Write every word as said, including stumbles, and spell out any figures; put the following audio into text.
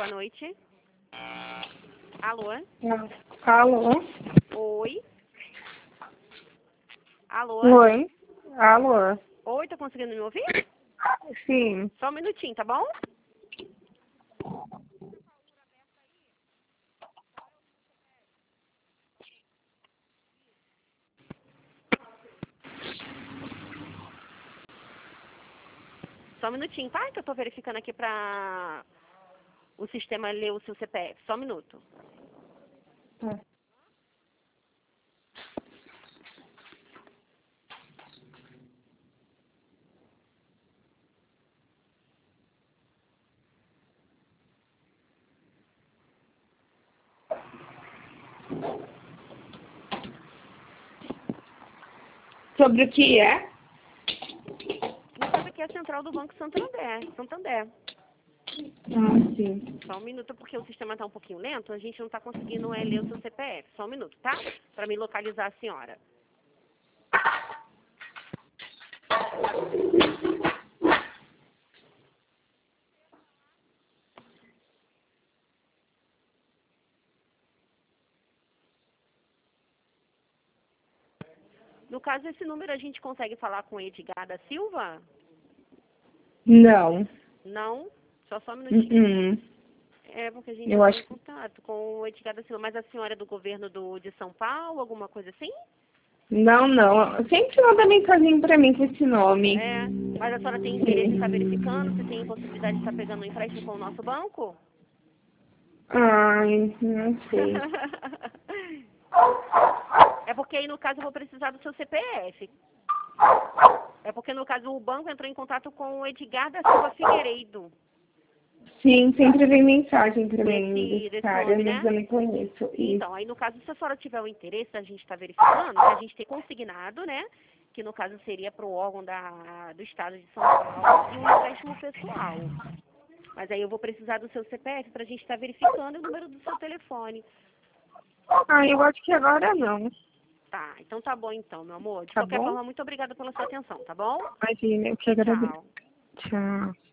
noite. Alô? Alô? Oi? Alô? Oi? Alô? Oi, tá conseguindo me ouvir? Sim. Só um minutinho, tá bom? Só um minutinho, tá? Que eu tô verificando aqui pra o sistema ler o seu C P F. Só um minuto. Tá. Sobre o que é? No caso aqui é a central do Banco Santander. Santander. Ah, sim. Só um minuto, porque o sistema tá um pouquinho lento. A gente não tá conseguindo é, ler o seu C P F. Só um minuto, tá? Pra me localizar a senhora. No caso, esse número a gente consegue falar com Edgar da Silva? Não. Não? Só só um minutinho. Uh -uh. É, porque a gente Eu não acho tem contato com o Edgar da Silva. Mas a senhora é do governo do, de São Paulo, alguma coisa assim? Não, não. Sempre manda mensagem pra mim com esse nome. É, mas a senhora tem interesse em estar verificando se tem possibilidade de estar pegando um empréstimo com o nosso banco? Ai, não sei. É porque aí, no caso, eu vou precisar do seu C P F. É porque, no caso, o banco entrou em contato com o Edgar da Silva Figueiredo. Sim, sempre vem mensagem pra mim Desse, desse desse cara, nome, mas né? eu não conheço. Isso. Então, aí no caso, se a senhora tiver o interesse, a gente está verificando, que a gente tem consignado, né? Que no caso seria para o órgão da, do Estado de São Paulo e um empréstimo pessoal. Mas aí eu vou precisar do seu C P F para a gente estar verificando o número do seu telefone. Ah, eu acho que agora não. Tá, então tá bom então, meu amor. De Tá qualquer bom? forma, muito obrigada pela sua atenção, tá bom? Imagina, eu que agradeço. Tchau. Tchau.